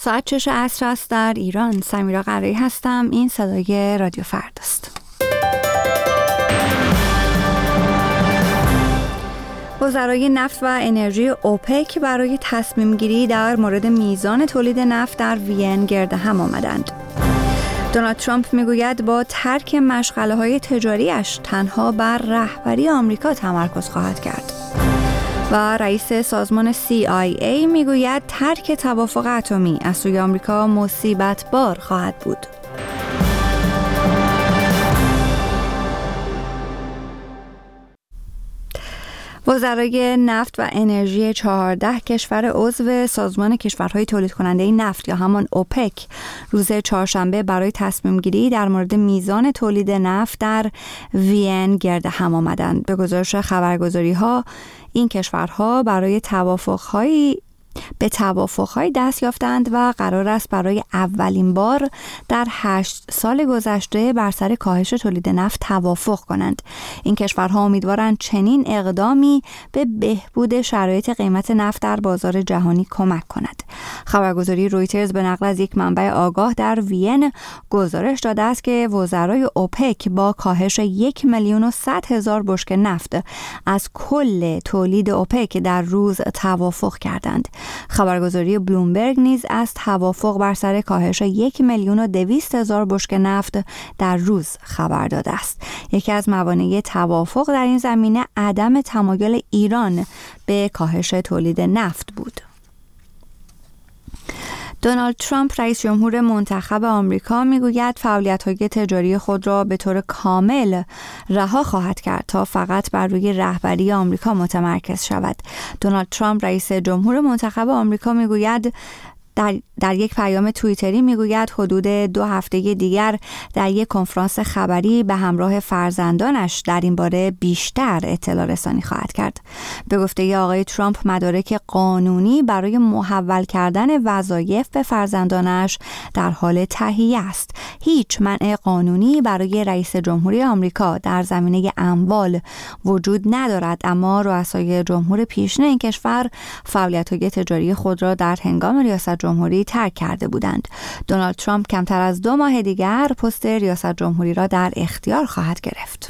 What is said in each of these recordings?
ساعت 6 عصر است در ایران. سمیرا قرایی هستم. این صدای رادیو فردا است. وزرای نفت و انرژی اوپک برای تصمیم گیری در مورد میزان تولید نفت در وین گرد هم آمدند. دونالد ترامپ میگوید با ترک مشغله‌های تجاریش تنها بر رهبری آمریکا تمرکز خواهد کرد. و رئیس سازمان CIA میگوید ترک توافق اتمی از سوی آمریکا مصیبت بار خواهد بود. وزرای نفت و انرژی 14 کشور عضو سازمان کشورهای تولید کننده نفت یا همان اوپک روز چهارشنبه برای تصمیم گیری در مورد میزان تولید نفت در وین گرد هم آمدند. به گزارش خبرگزاری‌ها این کشورها برای به توافق‌های دست یافتند و قرار است برای اولین بار در 8 سال گذشته بر سر کاهش تولید نفت توافق کنند. این کشورها امیدوارند چنین اقدامی به بهبود شرایط قیمت نفت در بازار جهانی کمک کند. خبرگزاری رویترز به نقل از یک منبع آگاه در وین گزارش داده است که وزرای اوپک با کاهش 1,100,000 بشکه نفت از کل تولید اوپک در روز توافق کردند. خبرگزاری بلومبرگ نیز از توافق بر سر کاهش 1,200,000 بشکه نفت در روز خبر داده است. یکی از موانع توافق در این زمینه عدم تمایل ایران به کاهش تولید نفت بود. دونالد ترامپ رئیس جمهور منتخب آمریکا میگوید فعالیت‌های تجاری خود را به طور کامل رها خواهد کرد تا فقط بر روی رهبری آمریکا متمرکز شود. دونالد ترامپ رئیس جمهور منتخب آمریکا میگوید در یک پیام توییتری میگوید حدود 2 هفته دیگر در یک کنفرانس خبری به همراه فرزندانش در این باره بیشتر اطلاع رسانی خواهد کرد. به گفته آقای ترامپ مدارک قانونی برای محول کردن وظایف به فرزندانش در حال تهیه است. هیچ منع قانونی برای رئیس جمهوری آمریکا در زمینه اموال وجود ندارد، اما رؤسای جمهور پیشین این کشور فعالیت‌های تجاری خود را در هنگام ریاست جمهوری ترک کرده بودند. دونالد ترامپ کمتر از 2 ماه دیگر پست ریاست جمهوری را در اختیار خواهد گرفت.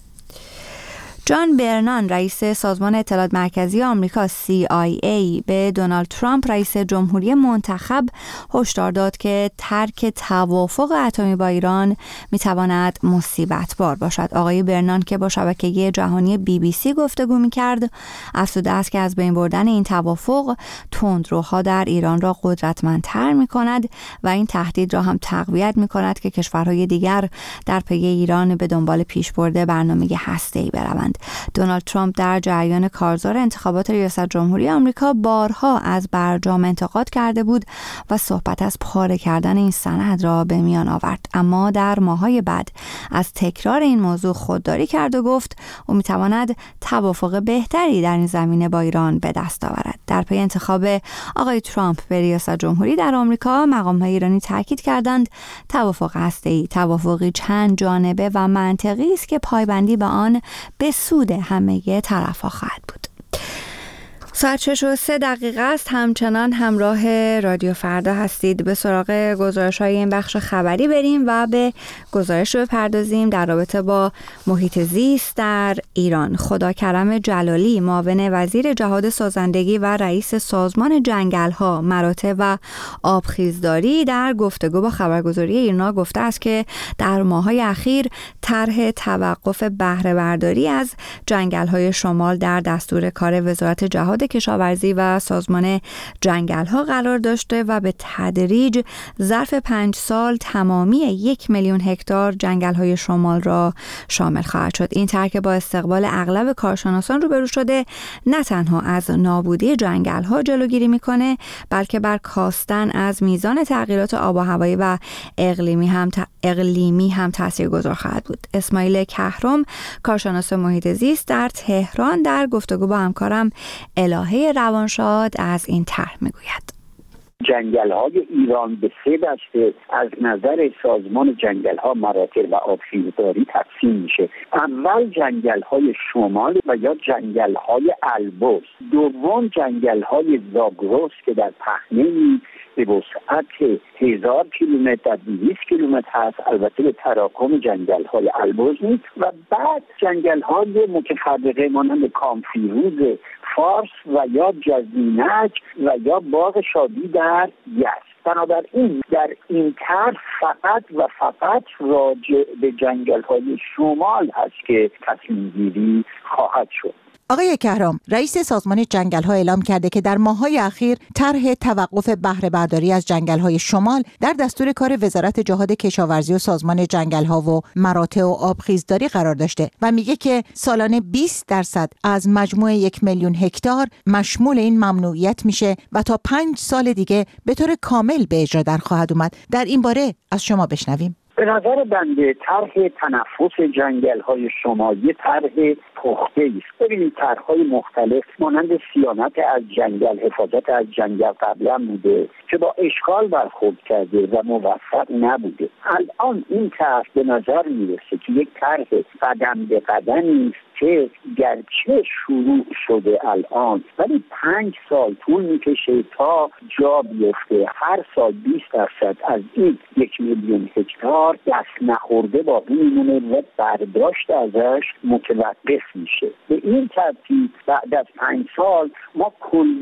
جان برنان رئیس سازمان اطلاعات مرکزی آمریکا CIA به دونالد ترامپ رئیس جمهوری منتخب هشدار داد که ترک توافق اتمی با ایران میتواند مصیبت بار باشد. آقای برنان که با شبکه جهانی BBC گفتگو میکرد افزوده است که از بین بردن این توافق تندروها در ایران را قدرتمندتر میکند و این تهدید را هم تقویت میکند که کشورهای دیگر در پی ایران به دنبال پیشبرد برنامه هسته‌ای بروند. دونالد ترامپ در جریان کارزار انتخابات ریاست جمهوری آمریکا بارها از برجام انتقاد کرده بود و صحبت از پاره کردن این سند را به میان آورد، اما در ماه‌های بعد از تکرار این موضوع خودداری کرد و گفت او میتواند توافق بهتری در این زمینه با ایران به دست آورد. در پی انتخاب آقای ترامپ به ریاست جمهوری در آمریکا مقام‌های ایرانی تاکید کردند توافق هسته‌ای توافقی چند جانبه و منطقی است که پایبندی به آن به سود همه طرف‌ها خواهد بود. ساعت 6:03 است. همچنان همراه رادیو فردا هستید. به سراغ گزارش‌های این بخش خبری بریم و به گزارش بپردازیم در رابطه با محیط زیست در ایران. خداکرم جلالی معاون وزیر جهاد سازندگی و رئیس سازمان جنگل‌ها، مراتع و آبخیزداری در گفتگو با خبرگزاری ایرنا گفته است که در ماه‌های اخیر طرح توقف بهره برداری از جنگل‌های شمال در دستور کار وزارت جهاد کشاورزی و سازمان جنگل‌ها قرار داشته و به تدریج ظرف 5 سال تمامی 1,000,000 هکتار جنگل‌های شمال را شامل خواهد شد. این طرح با استقبال اغلب کارشناسان روبرو شده نه تنها از نابودی جنگل‌ها جلوگیری می‌کنه، بلکه بر کاستن از میزان تغییرات آب و هوایی و اقلیمی هم تاثیرگذار خواهد بود. اسماعیل کهرم کارشناس محیط زیست در تهران در گفتگو با همکارم الهه روانشاد از این طرح میگوید. جنگل‌های ایران به 3 دسته از نظر سازمان جنگل‌ها، مراتع و آبخیزداری تقسیم میشه. اول جنگل‌های شمال و یا جنگل‌های البرز، دوم جنگل‌های زاگرس که در پهنه به وسعت 1000 کیلومتر تا 200 کیلومتر هست، البته به تراکم جنگل‌های البرز نیست. و بعد جنگل‌های متفرقه مانند کامفیروز فارس و یا جزینک و یا باغ شادی در یزد. بنابراین در این طرح فقط و فقط راجع به جنگل‌های شمال هست که تصمیم گیری خواهد شد. آقای کهرام، رئیس سازمان جنگل‌ها اعلام کرده که در ماه‌های اخیر طرح توقف بهره برداری از جنگل‌های شمال در دستور کار وزارت جهاد کشاورزی و سازمان جنگل‌ها و مراتع و آبخیزداری قرار داشته و میگه که سالانه 20% از مجموع 1,000,000 هکتار مشمول این ممنوعیت میشه و تا 5 سال دیگه به طور کامل به اجرا در خواهد اومد. در این باره از شما بشنویم. به نظر بنده طرح تنفس جنگل‌های شمالی طرح پخته است. ببینید طرح‌های مختلف مانند صیانت از جنگل، حفاظت از جنگل قبلا بوده که با اشکال برخورد کرده و موفق نبوده. الان این طرح به نظر میرسه که یک طرح قدم به قدمی است که گرچه شروع شده الان ولی 5 سال طول میکشه تا جا بیفته. هر سال 20% از این 1,000,000 هکتار دست نخورده باقی میمونه و برداشت ازش متوقف میشه. به این ترتیب بعد از 5 سال ما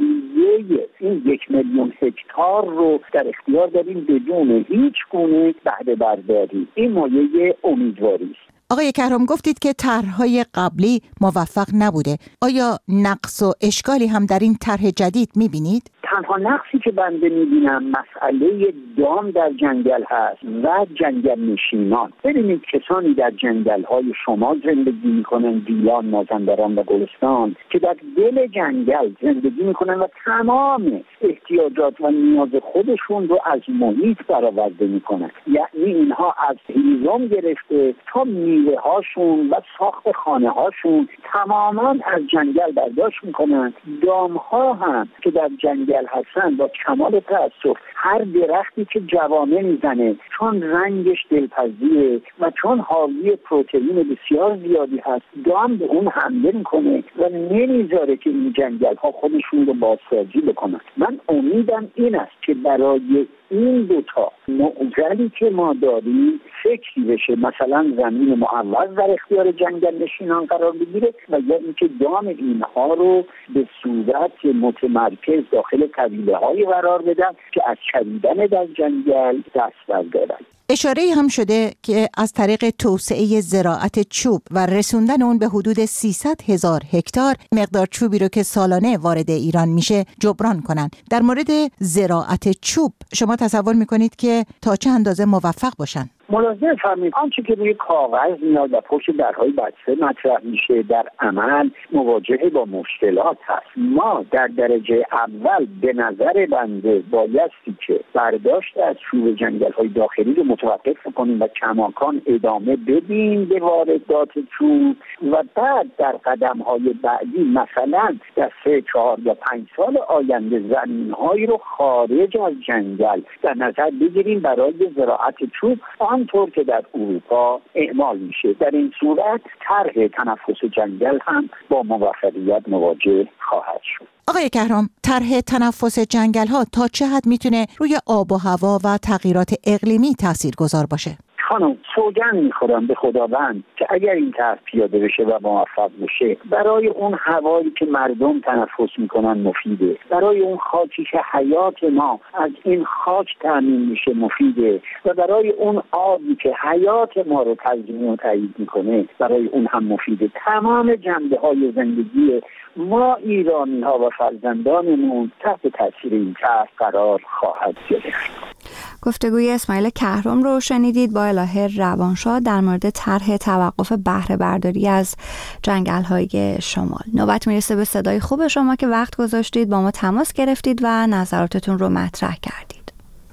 کلیه این 1,000,000 هکتار رو در اختیار داریم بدون هیچ گونه بهره برداری. این مایه امیدواری است. آقای کهرام، گفتید که طرح‌های قبلی موفق نبوده. آیا نقص و اشکالی هم در این طرح جدید می‌بینید؟ تنها نقصی که بنده می‌بینم مسئله دام در جنگل هست و جنگل نشینان. ببینید کسانی در جنگل‌های شمال زندگی می‌کنن، گیلان، مازندران و گلستان، که در دل جنگل زندگی می‌کنن و تمام احتیاجات و نیاز خودشون رو از محیط برآورده می‌کنن. یعنی اینها از هیزم گرفته تا میوه هاشون و ساخت خانه هاشون تماما از جنگل برداشت میکنن. دام ها هم که در جنگل هستن با کمال تأسف هر درختی که جوانه میزنه چون رنگش دلپذیره و چون حاوی پروتئین بسیار زیادی هست دام به اون حمله میکنه و نمیذاره که این جنگل ها خودشون رو بازسازی بکنن. من امیدم این است که برای این دوتا معضلی که ما داریم فکری بشه، مثلا زمین معوض در اختیار جنگل نشینان قرار بگیره و یا اینکه دام اینها رو به صورت متمرکز داخل قبیله های قرار بدن که از چریدن در جنگل دست بردارن. اشاره هم شده که از طریق توسعه زراعت چوب و رسوندن اون به حدود 300,000 هکتار مقدار چوبی رو که سالانه وارد ایران میشه جبران کنن. در مورد زراعت چوب شما تصور میکنید که تا چه اندازه موفق باشن؟ ملاحظه فرمایید آنچه که روی کاغذ میاد و پشت درهای بسته مطرح میشه در عمل مواجهه با مشکلات هست. ما در درجه اول به نظر بنده بایستی که برداشت از چوب جنگل‌های داخلی رو متوقف کنیم و کماکان ادامه بدیم به واردات چوب و بعد در قدم‌های بعدی مثلا در 3، 4 یا 5 سال آینده زمین‌هایی رو خارج از جنگل در نظر بگیریم برای زراعت چوب آنطور که در اروپا اعمال میشه. در این صورت طرح تنفس جنگل هم با موفقیت مواجه خواهد شد. آقای کهرام، طرح تنفس جنگل ها تا چه حد میتونه روی آب و هوا و تغییرات اقلیمی تاثیرگذار باشه؟ خانم سوگند میخورم به خداوند که اگر این طرح پیاده بشه و موفق بشه برای اون هوایی که مردم تنفس میکنن مفیده، برای اون خاکی که حیات ما از این خاک تامین میشه مفیده و برای اون آبی که حیات ما رو تضمین و تایید میکنه برای اون هم مفیده. تمام جنبه های زندگی ما ایرانی ها و فرزندانمون تحت تاثیر این طرح قرار خواهد گرفت. گفتگوی اسماعیل کهرم رو شنیدید با الهه روانشاد در مورد طرح توقف بهره برداری از جنگل‌های شمال. نوبت میرسه به صدای خوب شما که وقت گذاشتید با ما تماس گرفتید و نظراتتون رو مطرح کردید.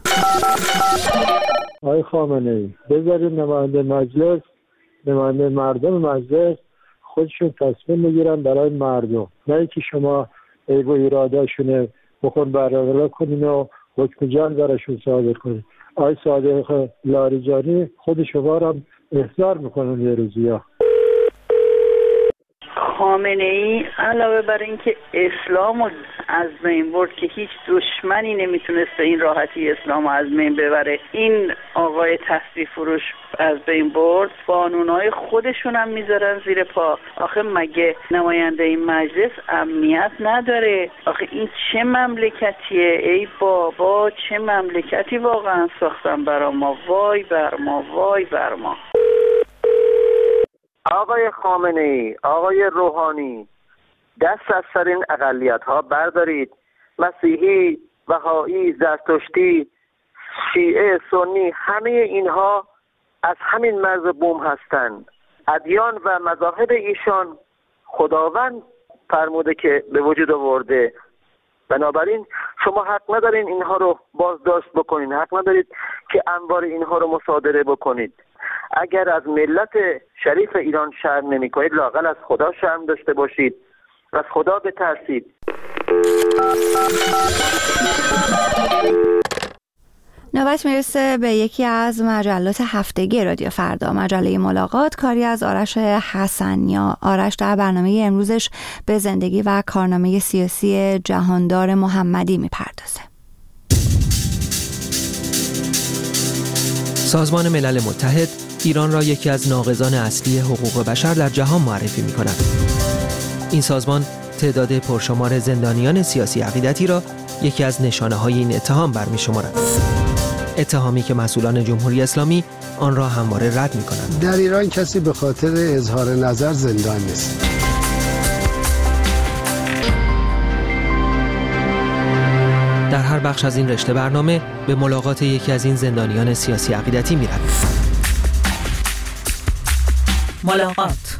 آقای خامنه‌ای بذارید نماینده مجلس، نماینده مردم مجلس خودشون تصمیم میگیرن برای مردم، نه اینکه شما ایگو ایراداشونه بخون برقرار کنین و حکم جان براشون صادر کنین. آقای صادق لاریجانی خود شما را احضار میکنن یه روزی ها. خامنه‌ای علاوه بر اینکه اسلام رو از بین برد که هیچ دشمنی نمیتونست به این راحتی اسلام رو از بین ببره، این آقای تسبیح فروش از بین برد، قانونهای خودشون هم میذارن زیر پا. آخه مگه نماینده این مجلس امنیت نداره؟ آخه این چه مملکتیه؟ ای بابا چه مملکتی واقعا ساختن برا ما. وای بر ما، وای بر ما. آقای خامنه‌ای، آقای روحانی، دست از سر این اقلیت‌ها بردارید. مسیحی، بهایی، زرتشتی، شیعه، سنی، همه اینها از همین مرز بوم هستند. ادیان و مذاهب ایشان خداوند فرموده که به وجود آورده. بنابراین شما حق ندارین اینها رو بازداشت بکنین، حق ندارید که انبار اینها رو مصادره بکنید. اگر از ملت شریف ایران شرم نمی کنید، لااقل از خدا شرم داشته باشید و از خدا بترسید. نوبت میرسه به یکی از مجلات هفتگی رادیو فردا، مجله ملاقات، کاری از آرش حسنیا. آرش در برنامه امروزش به زندگی و کارنامه سیاسی جهاندار محمدی میپردازه. سازمان ملل متحد ایران را یکی از ناقضان اصلی حقوق بشر در جهان معرفی می‌کند. این سازمان تعداد پرشمار زندانیان سیاسی عقیدتی را یکی از نشانه‌های این اتهام برمی‌شمارد. اتهامی که مسئولان جمهوری اسلامی آن را همواره رد می‌کنند. در ایران کسی به خاطر اظهار نظر زندان نیست. در هر بخش از این رشته برنامه به ملاقات یکی از این زندانیان سیاسی عقیدتی می‌رویم. ملاقات.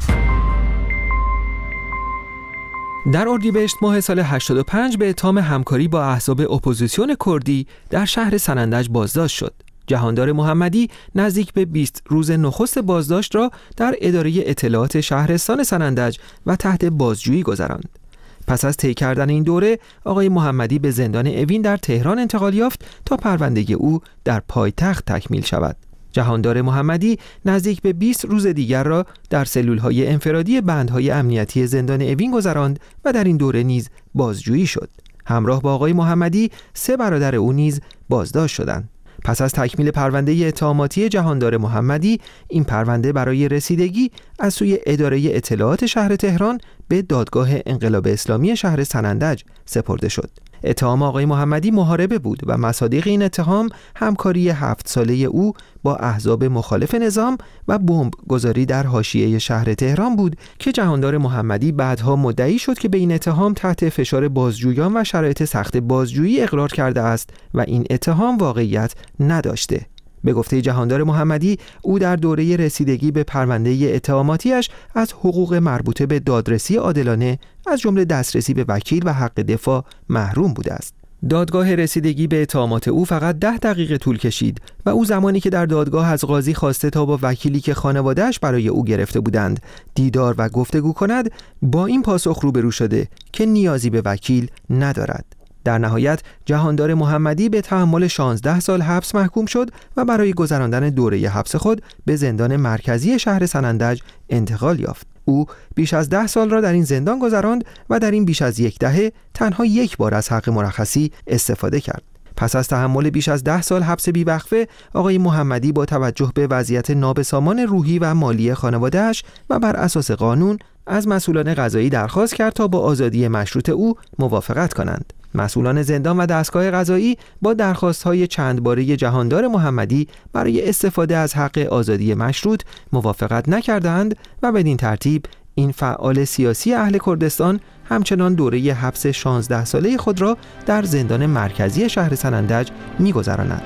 در اردیبهشت ماه سال 85 به اتهام همکاری با احزاب اپوزیسیون کردی در شهر سنندج بازداشت شد. جهاندار محمدی نزدیک به 20 روز نخست بازداشت را در اداره اطلاعات شهرستان سنندج و تحت بازجویی گذراند. پس از طی کردن این دوره، آقای محمدی به زندان اوین در تهران انتقال یافت تا پرونده او در پایتخت تکمیل شود. جهاندار محمدی نزدیک به 20 روز دیگر را در سلول‌های انفرادی بندهای امنیتی زندان اوین گذراند و در این دوره نیز بازجویی شد. همراه با آقای محمدی 3 برادر او نیز بازداشت شدند. پس از تکمیل پرونده اتهاماتی جهاندار محمدی، این پرونده برای رسیدگی از سوی اداره اطلاعات شهر تهران به دادگاه انقلاب اسلامی شهر سنندج سپرده شد. اتهام آقای محمدی محاربه بود و مصادیق این اتهام همکاری 7 ساله او با احزاب مخالف نظام و بمب گذاری در حاشیه شهر تهران بود که جهاندار محمدی بعدها مدعی شد که به این اتهام تحت فشار بازجویان و شرایط سخت بازجویی اقرار کرده است و این اتهام واقعیت نداشته. به گفته جهاندار محمدی، او در دوره رسیدگی به پرونده اتهاماتیش از حقوق مربوطه به دادرسی عادلانه از جمله دسترسی به وکیل و حق دفاع محروم بوده است. دادگاه رسیدگی به اتهامات او فقط 10 دقیقه طول کشید و او زمانی که در دادگاه از قاضی خواسته تا با وکیلی که خانواده‌اش برای او گرفته بودند دیدار و گفتگو کند، با این پاسخ روبرو شده که نیازی به وکیل ندارد. در نهایت جهاندار محمدی به تحمل 16 سال حبس محکوم شد و برای گذراندن دوره حبس خود به زندان مرکزی شهر سنندج انتقال یافت. او بیش از 10 سال را در این زندان گذراند و در این بیش از 10 دهه تنها 1 بار از حق مرخصی استفاده کرد. پس از تحمل بیش از 10 سال حبس بیوقفه، آقای محمدی با توجه به وضعیت نابسامان روحی و مالی خانواده‌اش و بر اساس قانون از مسئولان قضایی درخواست کرد تا با آزادی مشروط او موافقت کنند. مسئولان زندان و دستگاه قضایی با درخواست‌های چند باره جهاندار محمدی برای استفاده از حق آزادی مشروط موافقت نکردند و بدین ترتیب این فعال سیاسی اهل کردستان همچنان دوره حبس 16 ساله خود را در زندان مرکزی شهر سنندج می‌گذراند.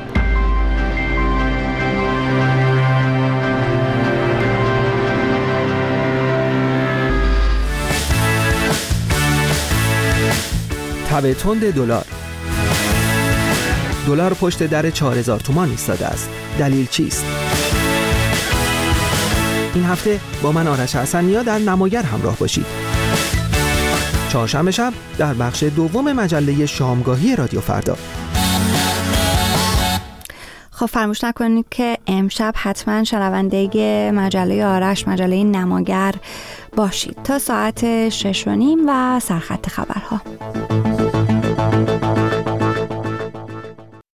تب تند دلار پشت در 4000 تومان ایستاده است. دلیل چیست؟ این هفته با من آرش حسنیا در نماگر همراه باشید. چهارشنبه شب در بخش دوم مجله شامگاهی رادیو فردا. خب فراموش نکنید که امشب حتما شنونده مجله آرش، مجله نماگر باشید تا ساعت 6:30 و سرخط خبرها.